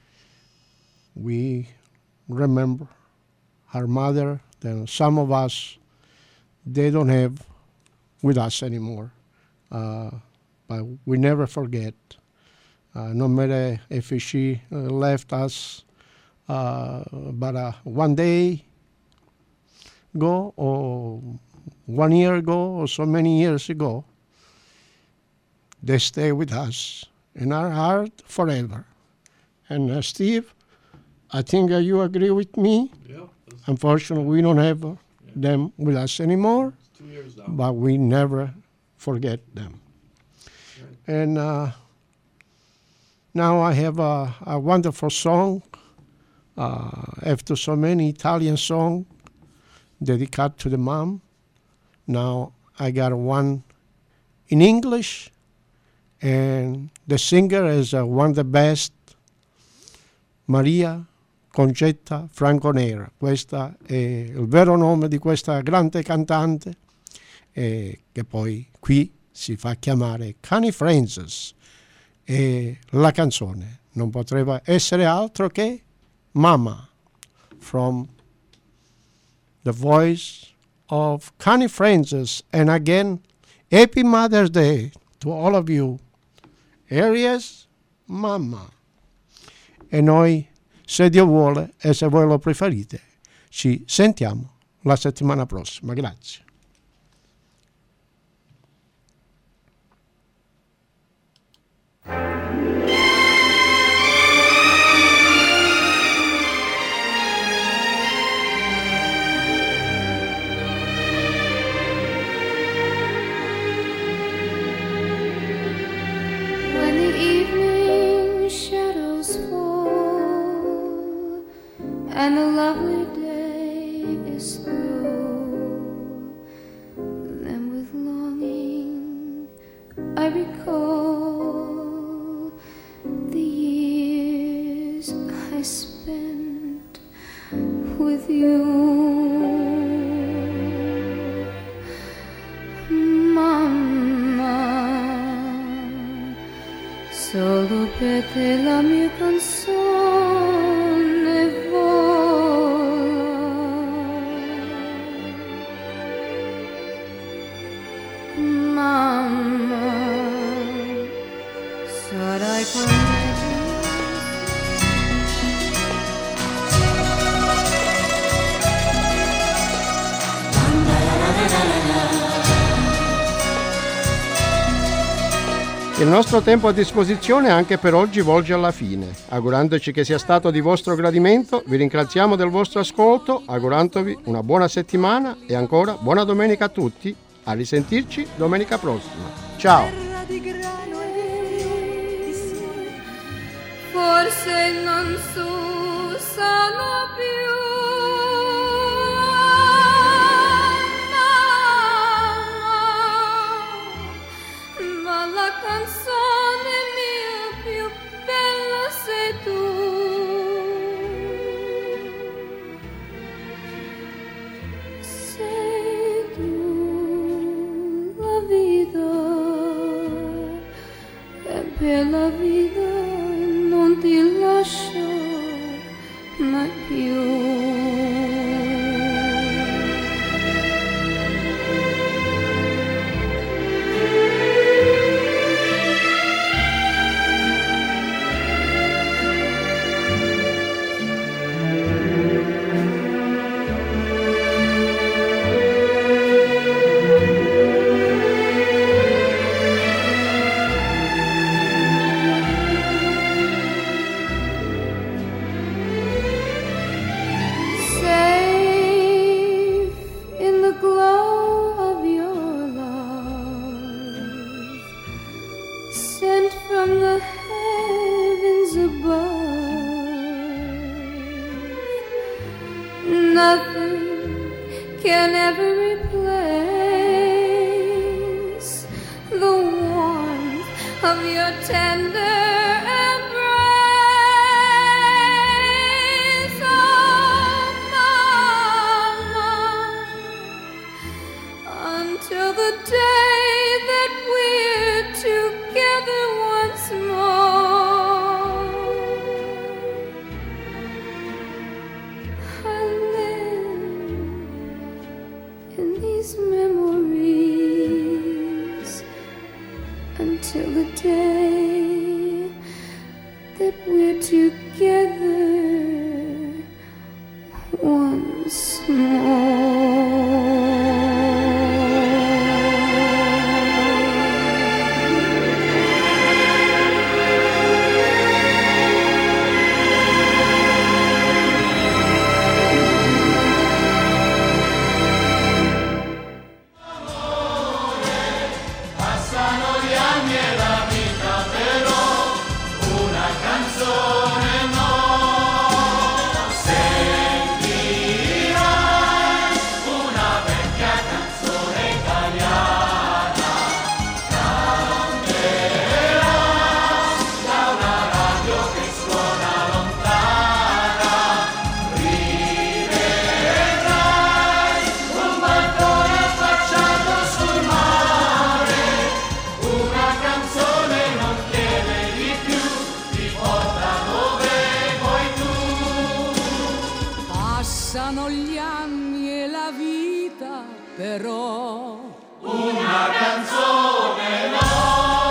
we remember our mother that some of us, they don't have with us anymore. Uh, but we never forget, uh, no matter if she uh, left us uh, but uh, one day ago or one year ago or so many years ago, they stay with us in our heart forever. And uh, Steve, I think uh, you agree with me. Yeah. Unfortunately, we don't have uh, yeah. them with us anymore, Two years now. but we never forget them. Right. And uh, now I have a, a wonderful song, uh, after so many Italian songs dedicated to the mom. Now I got one in English, and the singer is uh, one of the best, Maria Concetta Franconera. Questo è il vero nome di questa grande cantante, eh, che poi qui si fa chiamare Connie Francis. E la canzone non potrebbe essere altro che Mama, from the voice of Connie Francis. And again, Happy Mother's Day to all of you. Aries, Mamma. E noi, se Dio vuole e se voi lo preferite, ci sentiamo la settimana prossima. Grazie. And the lovely day is through, then with longing I recall the years I spent with you. Mamma, solo per te la mia canzone sarai con me. Il nostro tempo a disposizione anche per oggi volge alla fine. Augurandoci che sia stato di vostro gradimento, vi ringraziamo del vostro ascolto, augurandovi una buona settimana e ancora buona domenica a tutti. A risentirci domenica prossima. Ciao! Forse non s'usano più, mamma, ma la canzone mia più bella sei tu. Sei tu la vita, e per la vita non ti lascio mai più. nothing can ever replace the warmth of your tender embrace. Oh, Mama, until the day that we're together once more, I live in these memories until the day that we're together once more. Passano gli anni e la vita, però una canzone no.